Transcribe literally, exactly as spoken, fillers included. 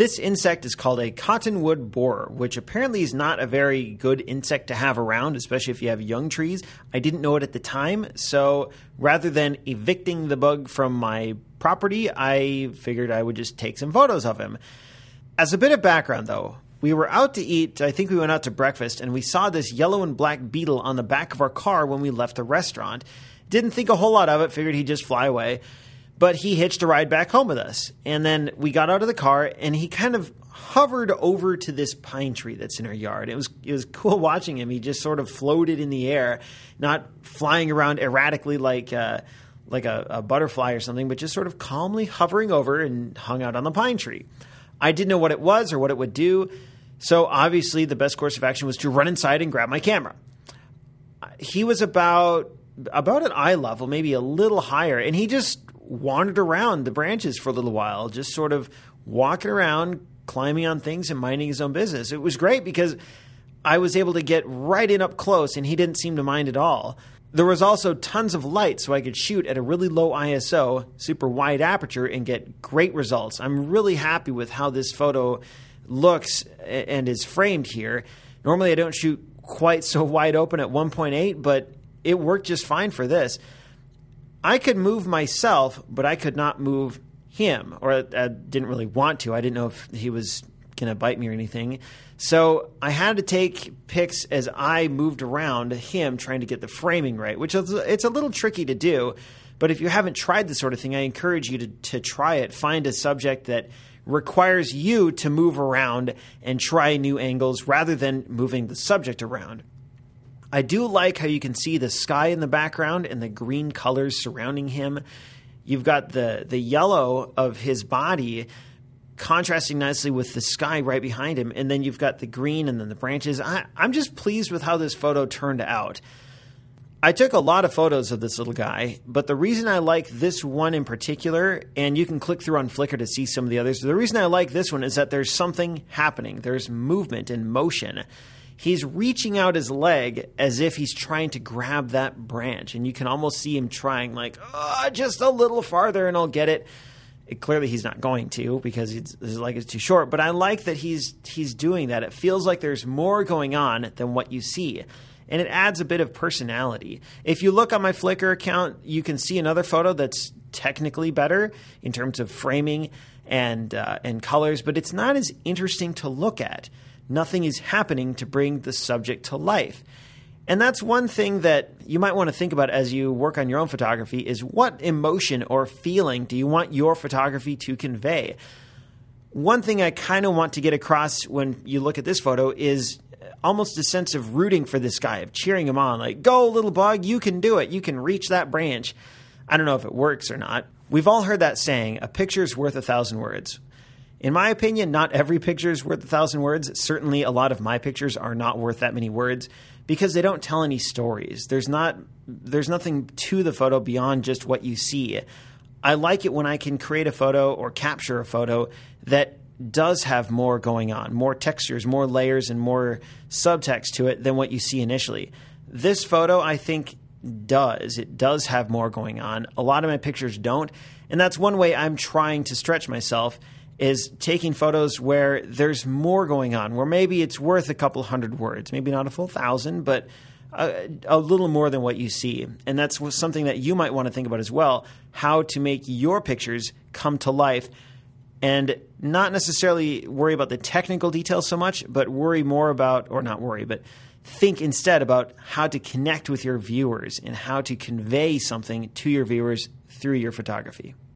This insect is called a cottonwood borer, which apparently is not a very good insect to have around, especially if you have young trees. I didn't know it at the time, so rather than evicting the bug from my property, I figured I would just take some photos of him. As a bit of background, though, we were out to eat, I think we went out to breakfast, and we saw this yellow and black beetle on the back of our car when we left the restaurant. Didn't think a whole lot of it, figured he'd just fly away. But he hitched a ride back home with us. And then we got out of the car, and he kind of hovered over to this pine tree that's in our yard. It was it was cool watching him. He just sort of floated in the air, not flying around erratically like uh, like a, a butterfly or something, but just sort of calmly hovering over and hung out on the pine tree. I didn't know what it was or what it would do, so obviously the best course of action was to run inside and grab my camera. He was about about at eye level, maybe a little higher, and he just wandered around the branches for a little while, just sort of walking around, climbing on things and minding his own business. It was great because I was able to get right in up close and he didn't seem to mind at all. There was also tons of light so I could shoot at a really low I S O, super wide aperture, and get great results. I'm really happy with how this photo looks and is framed here. Normally I don't shoot quite so wide open at one point eight, but it worked just fine for this. I could move myself, but I could not move him, or I, I didn't really want to. I didn't know if he was going to bite me or anything. So I had to take pics as I moved around him trying to get the framing right, which is it's a little tricky to do. But if you haven't tried this sort of thing, I encourage you to, to try it. Find a subject that requires you to move around and try new angles rather than moving the subject around. I do like how you can see the sky in the background and the green colors surrounding him. You've got the, the yellow of his body contrasting nicely with the sky right behind him, and then you've got the green and then the branches. I, I'm just pleased with how this photo turned out. I took a lot of photos of this little guy, but the reason I like this one in particular, and you can click through on Flickr to see some of the others, the reason I like this one is that there's something happening. There's movement and motion. He's reaching out his leg as if he's trying to grab that branch. And you can almost see him trying like, oh, just a little farther and I'll get it. it clearly he's not going to because his leg is too short. But I like that he's he's doing that. It feels like there's more going on than what you see. And it adds a bit of personality. If you look on my Flickr account, you can see another photo that's technically better in terms of framing and uh, and colors, but it's not as interesting to look at. Nothing is happening to bring the subject to life. And that's one thing that you might want to think about as you work on your own photography is what emotion or feeling do you want your photography to convey? One thing I kind of want to get across when you look at this photo is almost a sense of rooting for this guy, of cheering him on, like, go, little bug, you can do it. You can reach that branch. I don't know if it works or not. We've all heard that saying, a picture's worth a thousand words. In my opinion, not every picture is worth a thousand words. Certainly a lot of my pictures are not worth that many words because they don't tell any stories. There's not, there's nothing to the photo beyond just what you see. I like it when I can create a photo or capture a photo that does have more going on, more textures, more layers, and more subtext to it than what you see initially. This photo, I think, does. It does have more going on. A lot of my pictures don't, and that's one way I'm trying to stretch myself is taking photos where there's more going on, where maybe it's worth a couple hundred words, maybe not a full thousand, but a, a little more than what you see. And that's something that you might want to think about as well, how to make your pictures come to life and not necessarily worry about the technical details so much, but worry more about, or not worry, but think instead about how to connect with your viewers and how to convey something to your viewers through your photography.